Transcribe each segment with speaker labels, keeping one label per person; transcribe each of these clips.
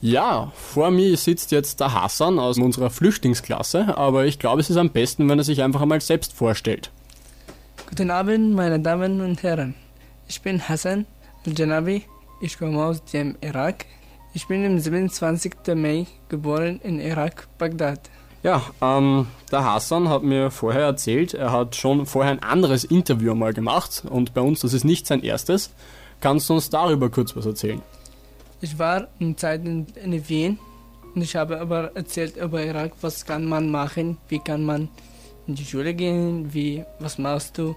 Speaker 1: Ja, vor mir sitzt jetzt der Hassan aus unserer Flüchtlingsklasse, aber ich glaube, es ist am besten, wenn er sich einfach einmal selbst vorstellt.
Speaker 2: Guten Abend, meine Damen und Herren. Ich bin Hassan Al-Janabi. Ich komme aus dem Irak. Ich bin am 27. Mai geboren in Irak, Bagdad.
Speaker 1: Ja, der Hassan hat mir vorher erzählt, er hat schon vorher ein anderes Interview einmal gemacht und bei uns, das ist nicht sein erstes. Kannst du uns darüber kurz was erzählen?
Speaker 2: Ich war in Zeit in Wien und ich habe aber erzählt über Irak, was kann man machen, wie kann man in die Schule gehen, was machst du.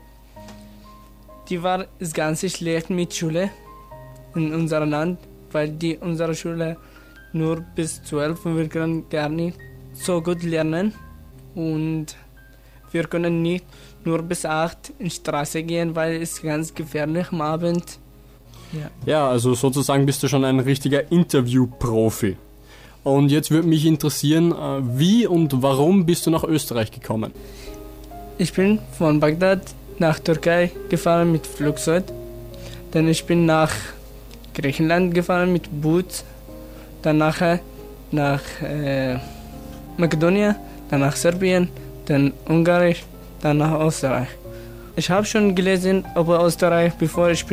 Speaker 2: Die war ganz schlecht mit Schule in unserem Land, weil unsere Schule nur bis 12 und wir können gar nicht so gut lernen und wir können nicht nur bis 8 in die Straße gehen, weil es ganz gefährlich am Abend.
Speaker 1: Ja, also sozusagen bist du schon ein richtiger Interview-Profi. Und jetzt würde mich interessieren, wie und warum bist du nach Österreich gekommen?
Speaker 2: Ich bin von Bagdad nach Türkei gefahren mit Flugzeug, dann ich bin nach Griechenland gefahren mit Boot, dann nachher nach Mazedonien, dann nach Serbien, dann Ungarisch, dann nach Österreich. Ich habe schon gelesen über Österreich, bevor ich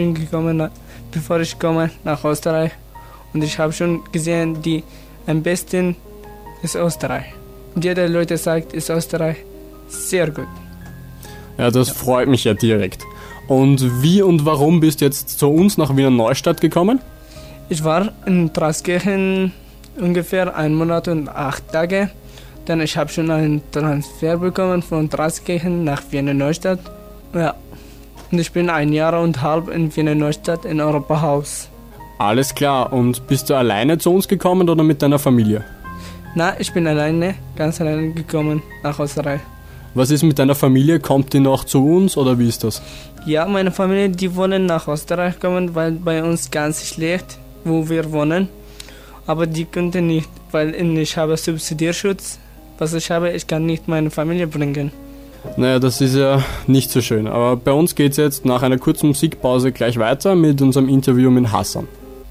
Speaker 2: komme nach Österreich. Und ich habe schon gesehen, die am besten ist Österreich. Und jeder Leute sagt, ist Österreich sehr gut.
Speaker 1: Ja, das freut mich ja direkt. Und wie und warum bist du jetzt zu uns nach Wiener Neustadt gekommen?
Speaker 2: Ich war in Trauskirchen ungefähr 1 Monat und 8 Tage. Dann ich habe schon einen Transfer bekommen von Trauskirchen nach Wiener Neustadt. Ja. Und ich bin 1,5 Jahre in Wiener Neustadt in Europahaus.
Speaker 1: Alles klar. Und bist du alleine zu uns gekommen oder mit deiner Familie?
Speaker 2: Na, ich bin ganz alleine gekommen nach Österreich.
Speaker 1: Was ist mit deiner Familie? Kommt die noch zu uns oder wie ist das?
Speaker 2: Ja, meine Familie, die wollen nach Österreich kommen, weil bei uns ganz schlecht, wo wir wohnen. Aber die könnten nicht, weil ich habe Subsidierschutz. Was ich habe, ich kann nicht meine Familie bringen.
Speaker 1: Naja, das ist ja nicht so schön. Aber bei uns geht es jetzt nach einer kurzen Musikpause gleich weiter mit unserem Interview mit Hassan.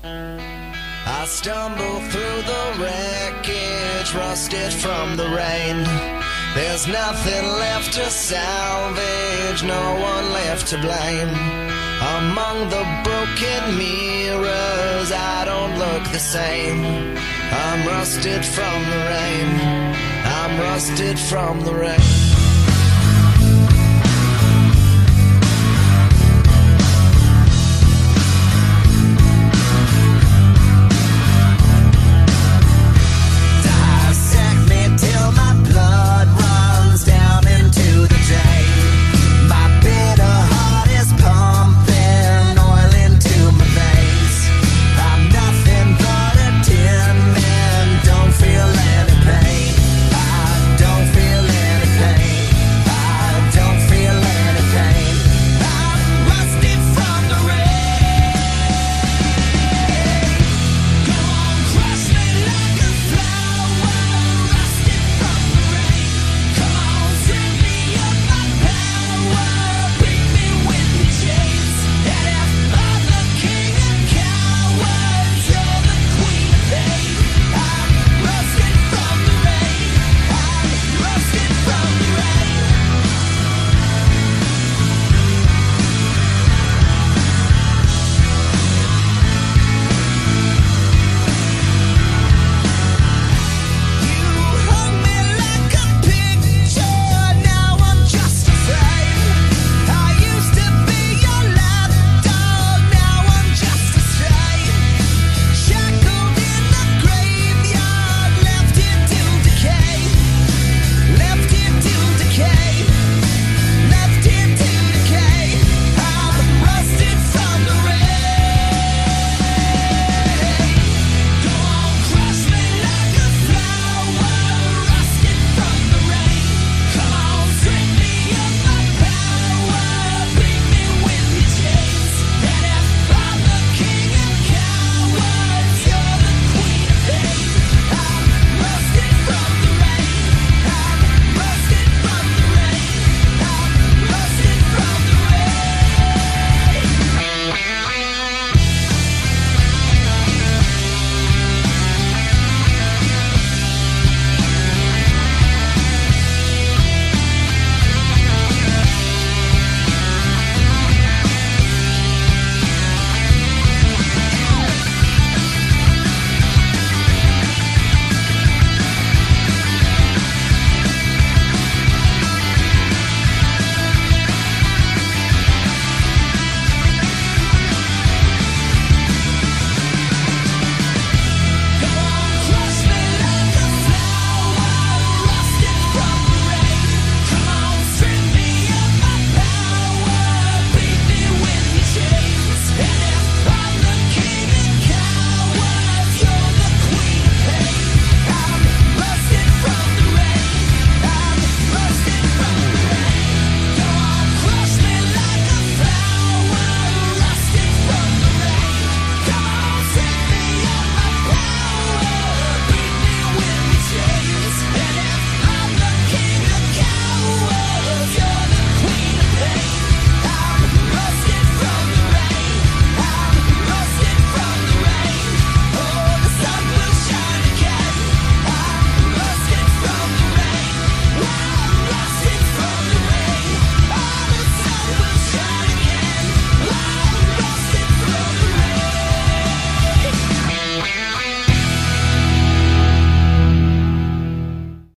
Speaker 3: I stumble through the wreckage, rusted from the rain. There's nothing left to salvage, no one left to blame. Among the broken mirrors, I don't look the same. I'm rusted from the rain. I'm rusted from the rain.